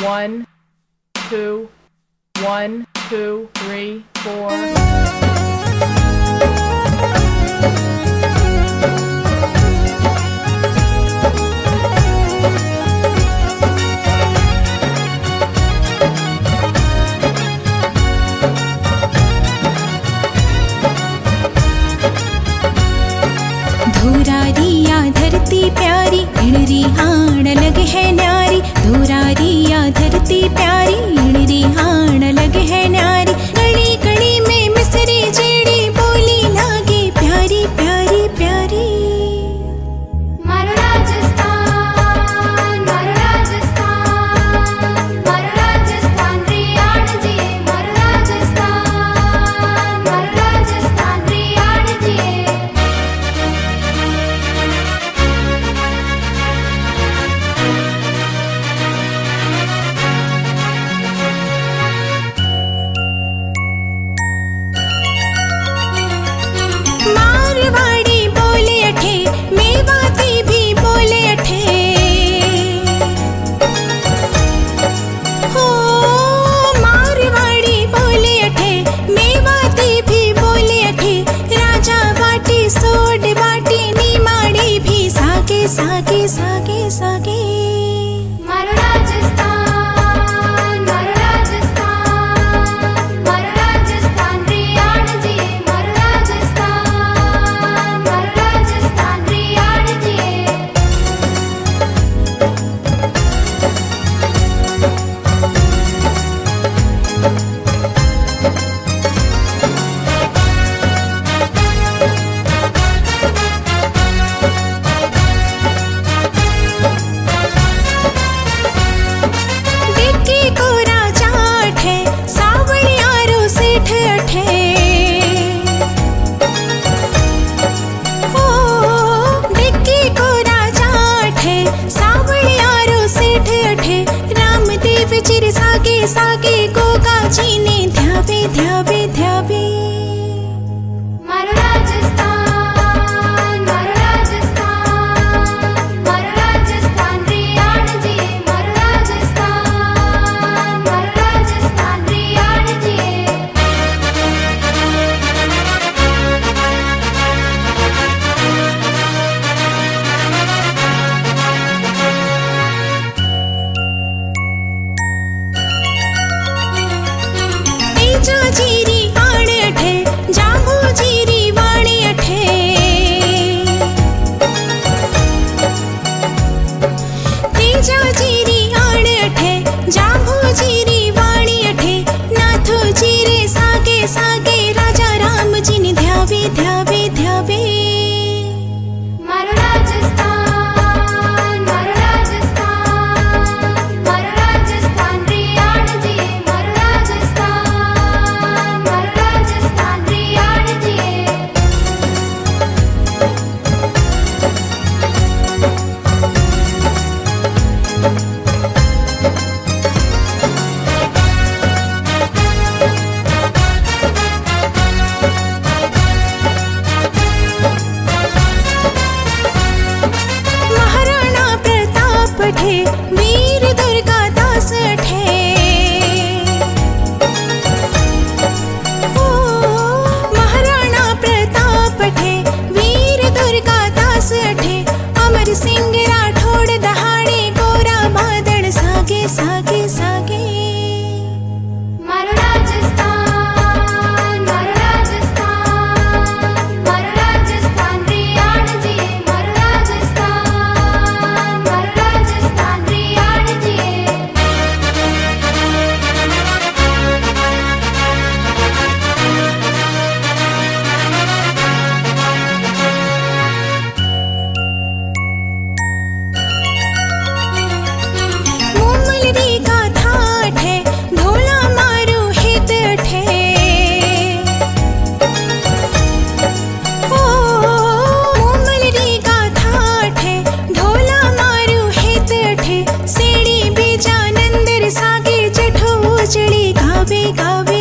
1, 2, 1, 2, 3, 4. धूरारिया धरती प्यारी इणरी हाण लगे है न्यारी। धूरारिया धरती प्यारी इणरी हाण लगे है न्यारी। कड़ी कड़ी में मिसरी जेड़ी बोली लागे प्यारी प्यारी प्यारी। मारो राजस्थान, मारो राजस्थान, मारो राजस्थान रियाण जी, मारो राजस्थान, मारो राजस्थान रियाण जी। मारवाड़ी बोले अठे, मेवाती भी बोले अठे। हो मारवाड़ी बोले अठे, मेवाती भी बोले अठे। राजा बाटी सोड बाटी नीमाड़ी भी सागे सागे सागे सागे। मारो राजस्थान, मारो राजस्थान, मारो राजस्थान रियाण जी, मारो राजस्थान, मारो राजस्थान रियाण जी। डिक्की को राजा अठे, सावरियारो सेठ अठे। हो डिक्की को राजा अठे, सावरियारो सेठ अठे। रामदेव चिर सागे सागे गोगा जी ने ध्यावे ध्यावे ध्यावे। मारो राजस्थान, मारो राजस्थान, मारो राजस्थान रियाण जी, मारो राजस्थान, मारो राजस्थान रियाण जी। तेजा जीरी आण अठे, जांबू जीरी वाणी अठे। तेजा जीरी आण अठे, जांबू जीरी वाणी अठे। नाथो जीरे सागे सागे राजा राम जी ने ध्यावे ध्यावे ध्यावे। मारो राजस्थान, मारो राजस्थान, मारो राजस्थान रियाण जी, मारो राजस्थान, मारो राजस्थान रियाण जी। महाराणा प्रताप अठे, वीर दुर्गा दास अठे। ओ महाराणा प्रताप अठे, वीर दुर्गा दास अठे। अमर सिंह राठौड़ दहाड़े गोरा बादल सागे सागे सागे। मारो राजस्थान, मारो राजस्थान, मारो राजस्थान रियाण जी, मारो राजस्थान, मारो राजस्थान रियाण जी। मोमलरी का थाट है, ढोला मारू हित अठे। ओ मोमलरी का थाट है, ढोला मारू हित अठे। सेड़ी बीजा नंदर सागे जठो उजड़ी गावे गावे।